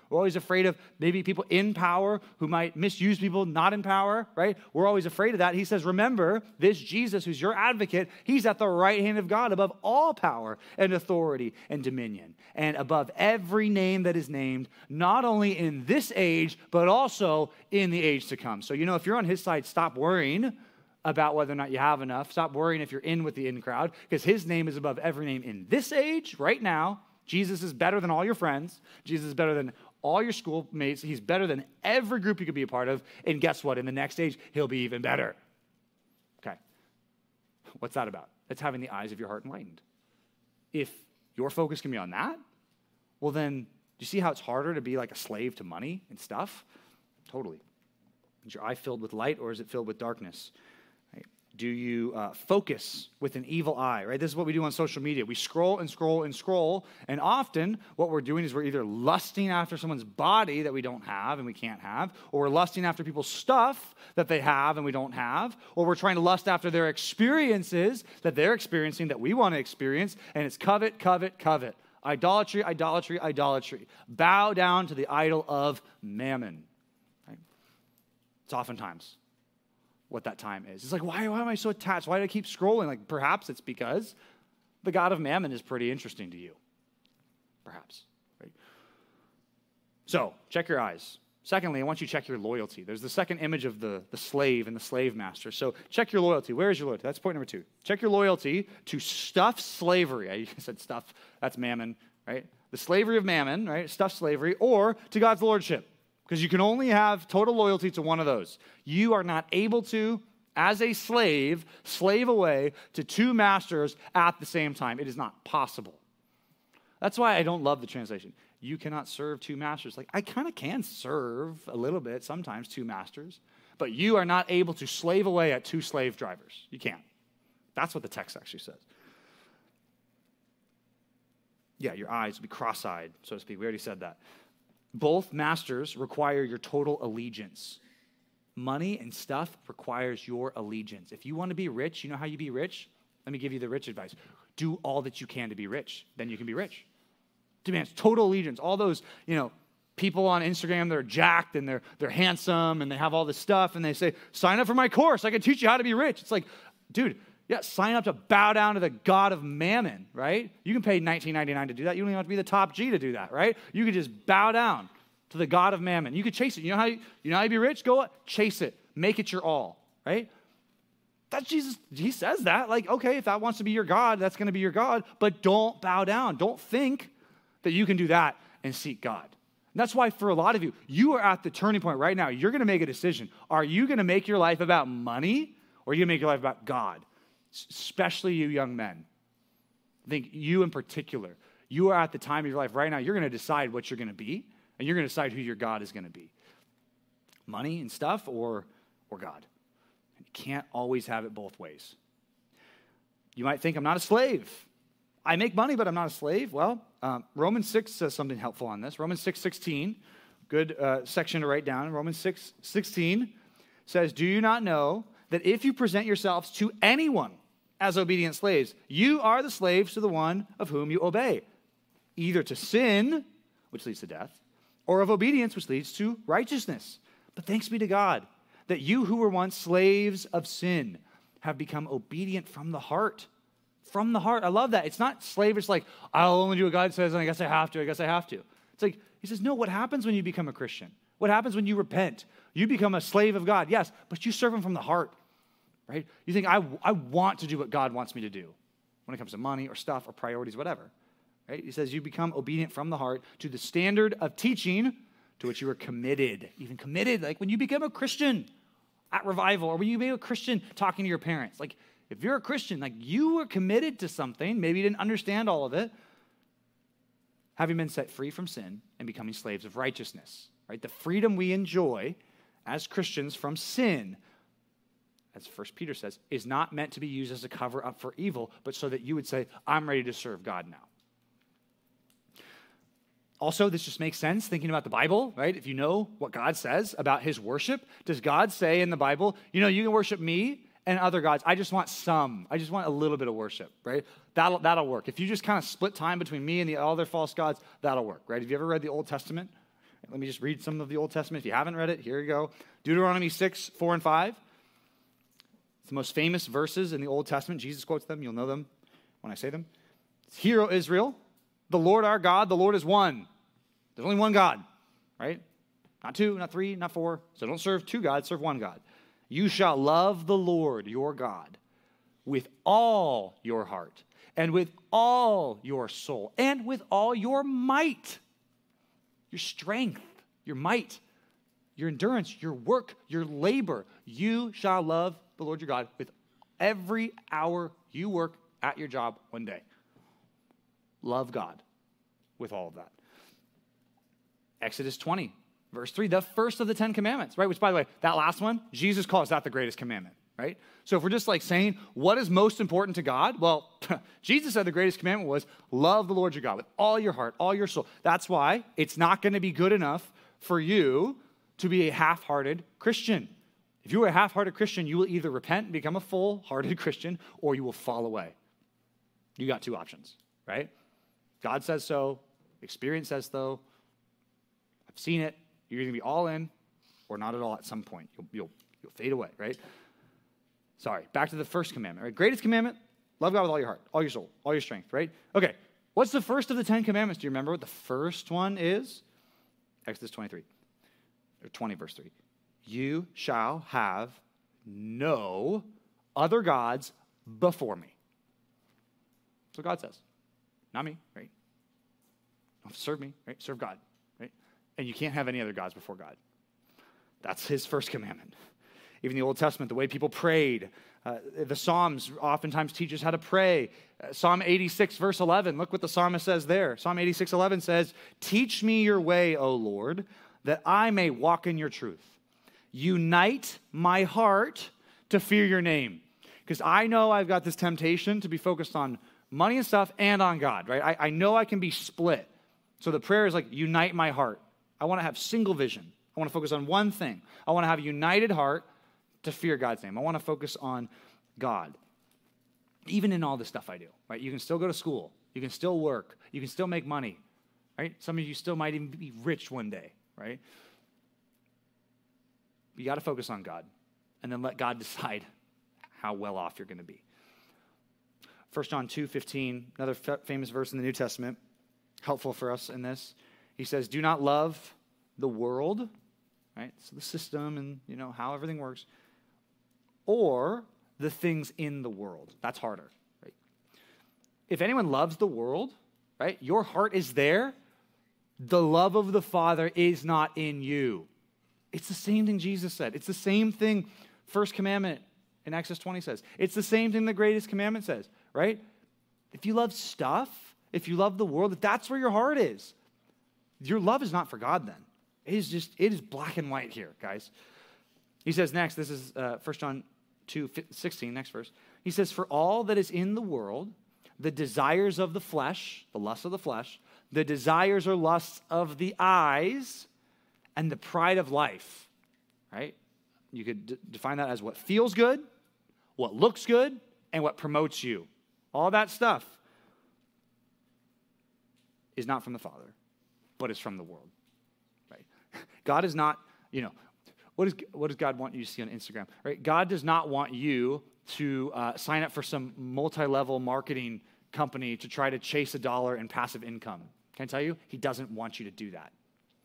We're always afraid of maybe people in power who might misuse people not in power, right? We're always afraid of that. He says, remember, this Jesus who's your advocate, he's at the right hand of God above all power and authority and dominion and above every name that is named, not only in this age, but also in the age to come. So, you know, if you're on his side, stop worrying about whether or not you have enough. Stop worrying if you're in with the in crowd, because his name is above every name in this age, right now. Jesus is better than all your friends. Jesus is better than all your schoolmates. He's better than every group you could be a part of. And guess what? In the next age, he'll be even better. Okay. What's that about? That's having the eyes of your heart enlightened. If your focus can be on that, well then, do you see how it's harder to be like a slave to money and stuff? Totally. Is your eye filled with light or is it filled with darkness? Right? Do you uh, focus with an evil eye, right? This is what we do on social media. We scroll and scroll and scroll, and often what we're doing is we're either lusting after someone's body that we don't have and we can't have, or we're lusting after people's stuff that they have and we don't have, or we're trying to lust after their experiences that they're experiencing that we want to experience, and it's covet, covet, covet. Idolatry, idolatry, idolatry. Bow down to the idol of mammon. Right? It's oftentimes what that time is. It's like, why, why am I so attached? Why do I keep scrolling? Like, perhaps it's because the God of mammon is pretty interesting to you. Perhaps. Right? So, check your eyes. Secondly, I want you to check your loyalty. There's the second image of the, the slave and the slave master. So check your loyalty. Where is your loyalty? That's point number two. Check your loyalty to stuff slavery. I said stuff. That's mammon, right? The slavery of mammon, right? Stuff slavery, or to God's lordship. Because you can only have total loyalty to one of those. You are not able to, as a slave, slave away to two masters at the same time. It is not possible. That's why I don't love the translation. You cannot serve two masters. Like, I kind of can serve a little bit, sometimes two masters, but you are not able to slave away at two slave drivers. You can't. That's what the text actually says. Yeah, your eyes will be cross-eyed, so to speak. We already said that. Both masters require your total allegiance. Money and stuff requires your allegiance. If you want to be rich, you know how you be rich? Let me give you the rich advice. Do all that you can to be rich. Then you can be rich. Demands total allegiance. All those, you know, people on Instagram that are jacked and they're they're handsome and they have all this stuff and they say, sign up for my course. I can teach you how to be rich. It's like, dude, yeah, sign up to bow down to the God of mammon, right? You can pay nineteen ninety-nine to do that. You don't even have to be the top G to do that, right? You could just bow down to the God of mammon. You could chase it. You know how you, you know how you be rich? Go chase it. Make it your all, right? That's Jesus. He says that. Like, okay, if that wants to be your God, that's going to be your God. But don't bow down. Don't think that you can do that and seek God. And that's why for a lot of you, you are at the turning point right now. You're going to make a decision. Are you going to make your life about money or are you going to make your life about God? Especially you young men. I think you in particular, you are at the time of your life right now, you're going to decide what you're going to be and you're going to decide who your God is going to be. Money and stuff or, or God. You can't always have it both ways. You might think I'm not a slave. I make money, but I'm not a slave. Well, um, Romans six says something helpful on this. Romans six sixteen, good uh, section to write down. Romans six sixteen says, do you not know that if you present yourselves to anyone as obedient slaves, you are the slaves to the one of whom you obey, either to sin, which leads to death, or of obedience, which leads to righteousness. But thanks be to God that you who were once slaves of sin have become obedient from the heart. From the heart. I love that. It's not slavish like, I'll only do what God says, and I guess I have to, I guess I have to. It's like, he says, no, what happens when you become a Christian? What happens when you repent? You become a slave of God, yes, but you serve him from the heart, right? You think, I, I want to do what God wants me to do when it comes to money or stuff or priorities, whatever, right? He says you become obedient from the heart to the standard of teaching to which you are committed, even committed, like when you become a Christian at Revival or when you become a Christian talking to your parents, like, if you're a Christian, like you were committed to something, maybe you didn't understand all of it, having been set free from sin and becoming slaves of righteousness, right? The freedom we enjoy as Christians from sin, as First Peter says, is not meant to be used as a cover up for evil, but so that you would say, I'm ready to serve God now. Also, this just makes sense thinking about the Bible, right? If you know what God says about his worship, does God say in the Bible, you know, you can worship me and other gods? I just want some. I just want a little bit of worship, right? That'll, that'll work. If you just kind of split time between me and the other false gods, that'll work, right? Have you ever read the Old Testament? Let me just read some of the Old Testament. If you haven't read it, here you go. Deuteronomy six, four, and five. It's the most famous verses in the Old Testament. Jesus quotes them. You'll know them when I say them. Hear, O Israel, the Lord our God, the Lord is one. There's only one God, right? Not two, not three, not four. So don't serve two gods, serve one God. You shall love the Lord your God with all your heart and with all your soul and with all your might, your strength, your might, your endurance, your work, your labor. You shall love the Lord your God with every hour you work at your job one day. Love God with all of that. Exodus twenty, verse three, the first of the Ten Commandments, right? Which, by the way, that last one, Jesus calls that the greatest commandment, right? So if we're just like saying, what is most important to God? Well, Jesus said the greatest commandment was love the Lord your God with all your heart, all your soul. That's why it's not going to be good enough for you to be a half-hearted Christian. If you are a half-hearted Christian, you will either repent and become a full-hearted Christian, or you will fall away. You got two options, right? God says so. Experience says so. I've seen it. You're going to be all in or not at all at some point. You'll, you'll, you'll fade away, right? Sorry. Back to the first commandment, right? Greatest commandment, love God with all your heart, all your soul, all your strength, right? Okay. What's the first of the Ten Commandments? Do you remember what the first one is? Exodus twenty-three, or twenty, verse three. You shall have no other gods before me. That's what God says. Not me, right? Don't serve me, right? Serve God, right? And you can't have any other gods before God. That's his first commandment. Even the Old Testament, the way people prayed, uh, the Psalms oftentimes teach us how to pray. Uh, Psalm eighty-six, verse eleven, look what the psalmist says there. Psalm eighty-six, eleven says, teach me your way, O Lord, that I may walk in your truth. Unite my heart to fear your name. Because I know I've got this temptation to be focused on money and stuff and on God, right? I, I know I can be split. So the prayer is like, unite my heart. I want to have single vision. I want to focus on one thing. I want to have a united heart to fear God's name. I want to focus on God. Even in all the stuff I do, right? You can still go to school. You can still work. You can still make money, right? Some of you still might even be rich one day, right? You got to focus on God and then let God decide how well off you're going to be. First John two fifteen, another f- famous verse in the New Testament, helpful for us in this. He says, do not love the world, right? So the system and, you know, how everything works, or the things in the world. That's harder, right? If anyone loves the world, right, your heart is there, the love of the Father is not in you. It's the same thing Jesus said. It's the same thing first commandment in Exodus twenty says. It's the same thing the greatest commandment says, right? If you love stuff, if you love the world, if that's where your heart is, your love is not for God then. It is just, it is black and white here, guys. He says next, this is uh, First John two sixteen, next verse. He says, for all that is in the world, the desires of the flesh, the lusts of the flesh, the desires or lusts of the eyes, and the pride of life, right? You could d- define that as what feels good, what looks good, and what promotes you. All that stuff is not from the Father, but is from the world, right? God is not, you know, what, is, what does God want you to see on Instagram, right? God does not want you to uh, sign up for some multi-level marketing company to try to chase a dollar in passive income. Can I tell you? He doesn't want you to do that.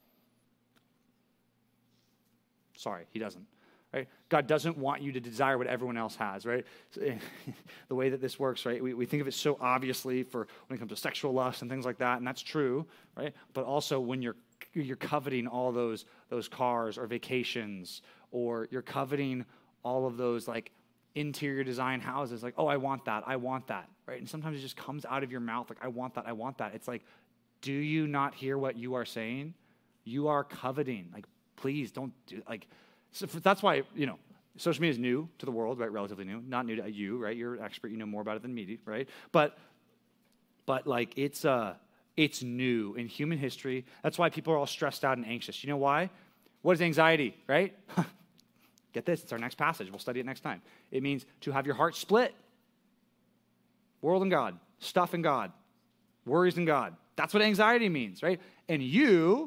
Sorry, he doesn't. Right? God doesn't want you to desire what everyone else has, right? The way that this works, right? We, we think of it so obviously for when it comes to sexual lust and things like that, and that's true, right? But also when you're you're coveting all those those cars or vacations, or you're coveting all of those like interior design houses, like, oh, I want that, I want that, right? And sometimes it just comes out of your mouth like, I want that, I want that. It's like, do you not hear what you are saying? You are coveting. Like, please don't do like. So for, that's why, you know, social media is new to the world, right? Relatively new, not new to you, right? You're an expert, you know more about it than me, right? But, but like it's uh, it's new in human history. That's why people are all stressed out and anxious. You know why? What is anxiety, right? Get this, it's our next passage. We'll study it next time. It means to have your heart split. World and God, stuff and God, worries and God. That's what anxiety means, right? And you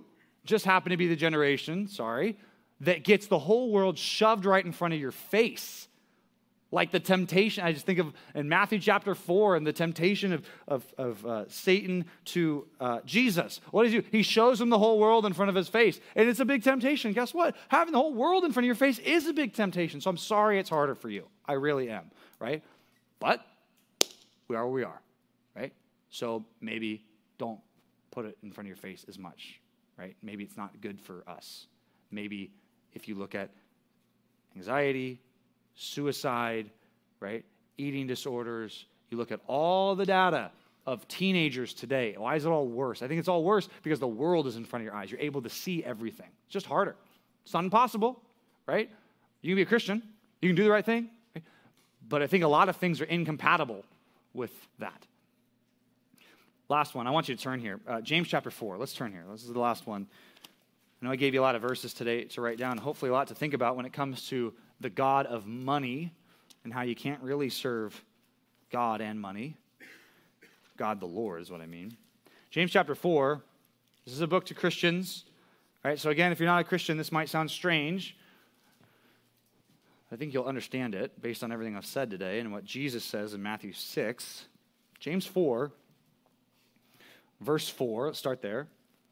just happen to be the generation, sorry, that gets the whole world shoved right in front of your face. Like the temptation, I just think of in Matthew chapter four and the temptation of, of, of uh, Satan to uh, Jesus. What does he do? He shows him the whole world in front of his face. And it's a big temptation. Guess what? Having the whole world in front of your face is a big temptation. So I'm sorry it's harder for you. I really am, right? But we are where we are, right? So maybe don't put it in front of your face as much, right? Maybe it's not good for us. Maybe if you look at anxiety, suicide, right? Eating disorders. You look at all the data of teenagers today. Why is it all worse? I think it's all worse because the world is in front of your eyes. You're able to see everything. It's just harder. It's not impossible, right? You can be a Christian. You can do the right thing. Right? But I think a lot of things are incompatible with that. Last one. I want you to turn here. Uh, James chapter four. Let's turn here. This is the last one. I know I gave you a lot of verses today to write down. Hopefully a lot to think about when it comes to the God of money and how you can't really serve God and money. God the Lord is what I mean. James chapter four, this is a book to Christians. All right, so again, if you're not a Christian, this might sound strange. I think you'll understand it based on everything I've said today and what Jesus says in Matthew six. James four, verse four, let's start there.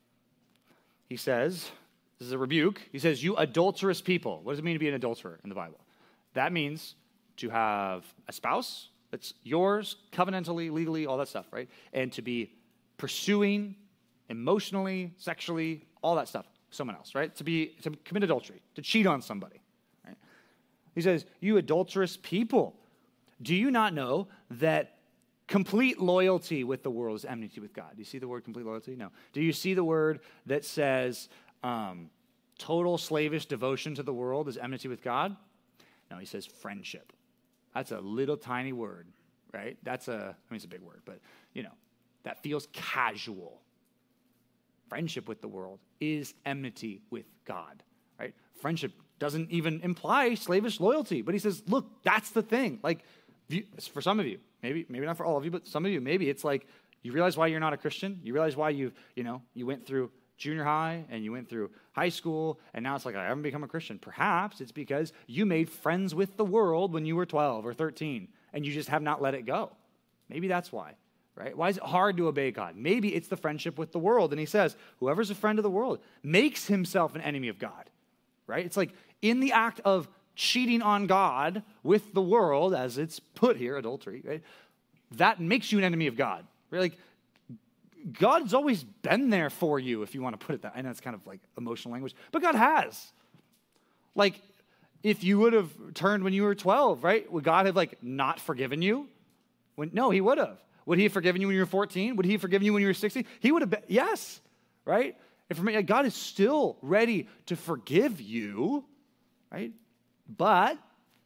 He says, this is a rebuke. He says, you adulterous people. What does it mean to be an adulterer in the Bible? That means to have a spouse that's yours, covenantally, legally, all that stuff, right? And to be pursuing emotionally, sexually, all that stuff, someone else, right? To be to commit adultery, to cheat on somebody, right? He says, you adulterous people. Do you not know that complete loyalty with the world is enmity with God? Do you see the word complete loyalty? No. Do you see the word that says um, total slavish devotion to the world is enmity with God? No, he says friendship. That's a little tiny word, right? That's a, I mean, it's a big word, but, you know, that feels casual. Friendship with the world is enmity with God, right? Friendship doesn't even imply slavish loyalty, but he says, look, that's the thing. Like, for some of you, maybe maybe not for all of you, but some of you, maybe it's like you realize why you're not a Christian. You realize why you, you know, you went through junior high and you went through high school, and now it's like, I haven't become a Christian. Perhaps it's because you made friends with the world when you were twelve or thirteen, and you just have not let it go. Maybe that's why, right? Why is it hard to obey God? Maybe it's the friendship with the world. And he says, whoever's a friend of the world makes himself an enemy of God, right? It's like in the act of cheating on God with the world, as it's put here, adultery, right? That makes you an enemy of God. Right? Like, God's always been there for you, if you want to put it that. I know it's kind of like emotional language, but God has. Like, if you would have turned when you were twelve, right? Would God have, like, not forgiven you? When, no, he would have. Would he have forgiven you when you were fourteen? Would he have forgiven you when you were sixteen? He would have been, yes, right? And for me, God is still ready to forgive you, right? But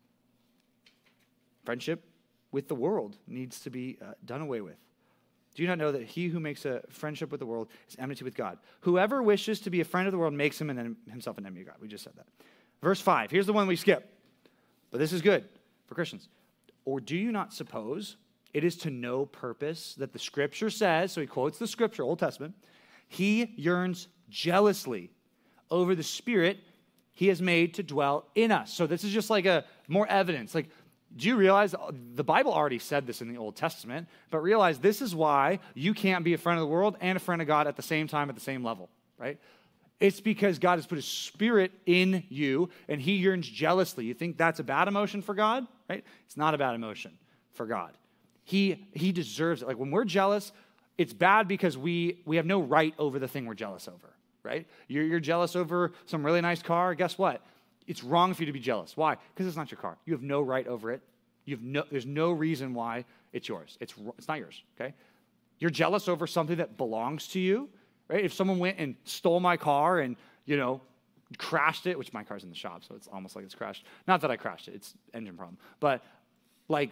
friendship with the world needs to be uh, done away with. Do you not know that he who makes a friendship with the world is enmity with God? Whoever wishes to be a friend of the world makes him an, himself an enemy of God. We just said that. Verse five, here's the one we skip. But this is good for Christians. Or do you not suppose it is to no purpose that the Scripture says, so he quotes the Scripture, Old Testament, he yearns jealously over the Spirit he has made to dwell in us. So this is just like a more evidence. Like, do you realize the Bible already said this in the Old Testament, but realize this is why you can't be a friend of the world and a friend of God at the same time, at the same level, right? It's because God has put his Spirit in you and he yearns jealously. You think that's a bad emotion for God, right? It's not a bad emotion for God. He, he deserves it. Like when we're jealous, it's bad because we, we have no right over the thing we're jealous over, right? You're, you're jealous over some really nice car. Guess what? It's wrong for you to be jealous. Why? Because it's not your car. You have no right over it. You have no, there's no reason why it's yours. It's, it's not yours, okay? You're jealous over something that belongs to you, right? If someone went and stole my car and, you know, crashed it, which my car's in the shop, so it's almost like it's crashed. Not that I crashed it. It's engine problem. But, like,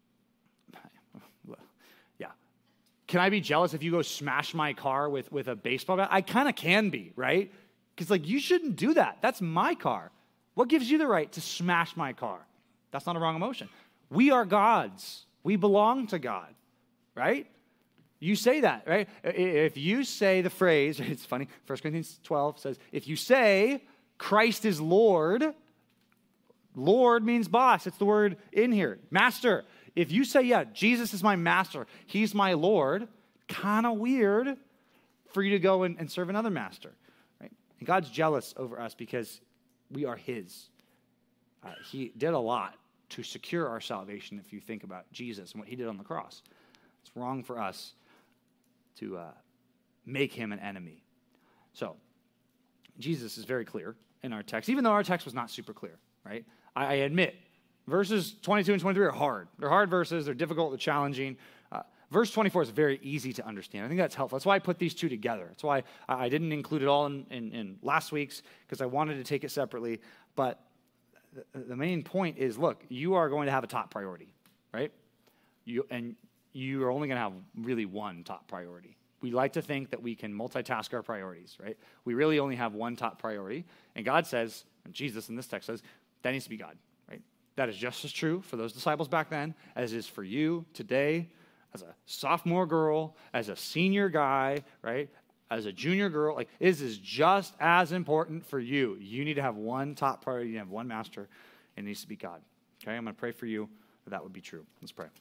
yeah. Can I be jealous if you go smash my car with, with a baseball bat? I kind of can be, right? Because, like, you shouldn't do that. That's my car. What gives you the right to smash my car? That's not a wrong emotion. We are God's. We belong to God, right? You say that, right? If you say the phrase, it's funny, First Corinthians twelve says, if you say Christ is Lord, Lord means boss. It's the word in here, master. If you say, yeah, Jesus is my master, he's my Lord, kind of weird for you to go and, and serve another master, right? And God's jealous over us because we are his. Uh, he did a lot to secure our salvation if you think about Jesus and what he did on the cross. It's wrong for us to uh, make him an enemy. So, Jesus is very clear in our text, even though our text was not super clear, right? I, I admit, verses twenty-two and twenty-three are hard. They're hard verses. They're difficult. They're challenging. Uh, verse twenty-four is very easy to understand. I think that's helpful. That's why I put these two together. That's why I, I didn't include it all in, in, in last week's, because I wanted to take it separately. But the, the main point is, look, you are going to have a top priority, right? You and you are only going to have really one top priority. We like to think that we can multitask our priorities, right? We really only have one top priority. And God says, and Jesus in this text says, that needs to be God, right? That is just as true for those disciples back then as it is for you today, as a sophomore girl, as a senior guy, right? As a junior girl. Like, this is just as important for you. You need to have one top priority. You have one master. And it needs to be God. Okay, I'm going to pray for you that that would be true. Let's pray.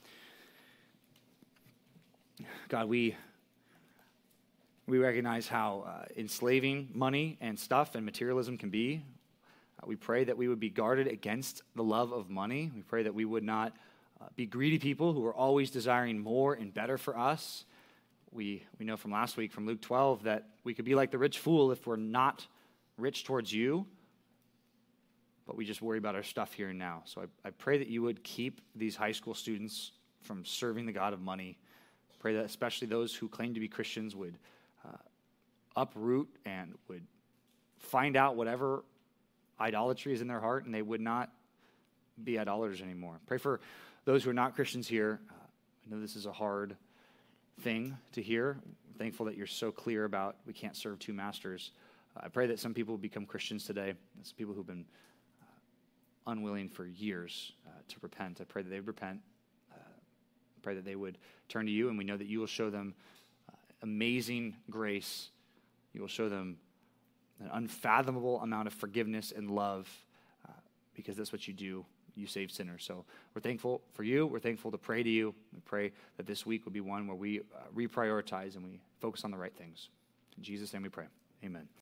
God, we we recognize how uh, enslaving money and stuff and materialism can be. Uh, we pray that we would be guarded against the love of money. We pray that we would not uh, be greedy people who are always desiring more and better for us. We we know from last week, from Luke twelve, that we could be like the rich fool if we're not rich towards you, but we just worry about our stuff here and now. So I, I pray that you would keep these high school students from serving the God of money. Pray that especially those who claim to be Christians would uh, uproot and would find out whatever idolatry is in their heart, and they would not be idolaters anymore. Pray for those who are not Christians here. Uh, I know this is a hard thing to hear. I'm thankful that you're so clear about we can't serve two masters. Uh, I pray that some people become Christians today. Some people who've been uh, unwilling for years uh, to repent. I pray that they would repent. Pray that they would turn to you, and we know that you will show them uh, amazing grace. You will show them an unfathomable amount of forgiveness and love uh, because that's what you do. You save sinners. So we're thankful for you. We're thankful to pray to you. We pray that this week will be one where we uh, reprioritize and we focus on the right things. In Jesus' name we pray. Amen.